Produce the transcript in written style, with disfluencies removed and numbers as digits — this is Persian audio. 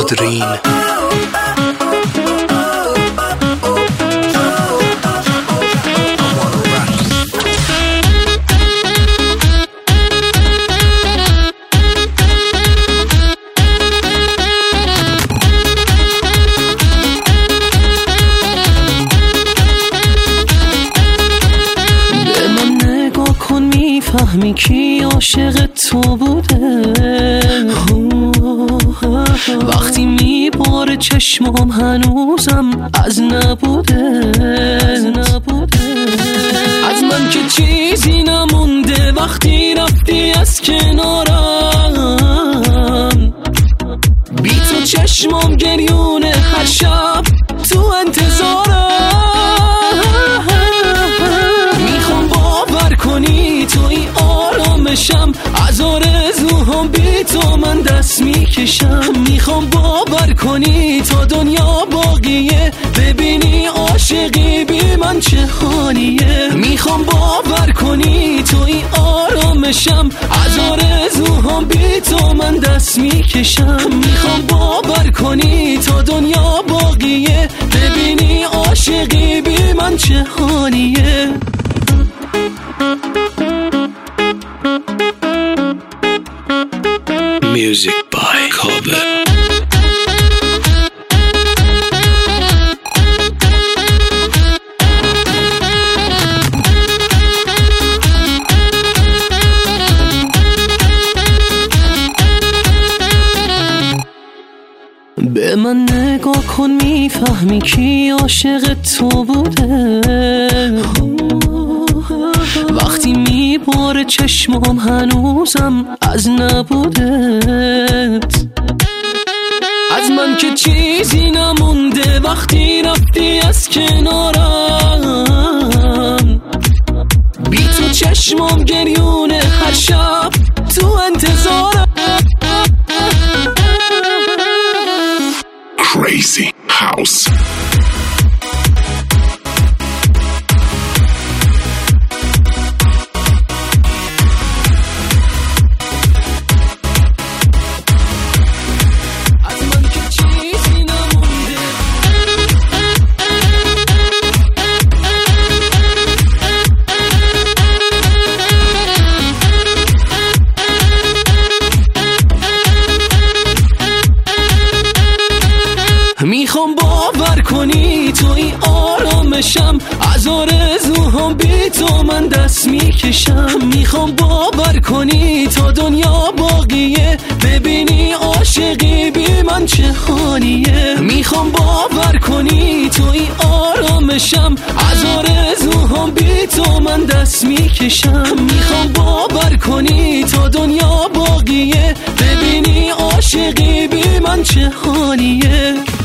نادرین. فهمی کی عاشق تو بوده وقتی میباره چشمام هنوزم از نبوده از من که چیزی نمونده وقتی رفتی از کنارم بی تو چشمام گریونه هر شب تو انتظارم میخوام باور کنی توی آرامشم از آرزوهام بی تو من دست میکشم میخوام باور کنی تا دنیا باقیه ببینی عاشقی بی من چه حالیه میخوام باور کنی توی آرامشم از آرزوهام بی تو من دست میکشم میخوام باور کنی تا دنیا باقیه ببینی عاشقی بی من چه حالیه Music by Kobe. به من نگاه کن میفهمی کی عاشق تو بوده وقتی میباره چشمام هنوزم از نبودت از من که چیزی نمونده وقتی رفتی از کنارم بی تو چشمام گریونه هر شب تو انتظارم Crazy House. میخوام باور کنی توی آرامشم از آرزوهام بی تو من دست میکشم میخوام باور کنی تا دنیا باقیه ببینی عاشقی بی من چه حالیه میخوام باور کنی توی آرامشم از آرزوهام بی تو من دست میکشم میخوام باور کنی تا دنیا باقیه ببینی عاشقی بی من چه حالیه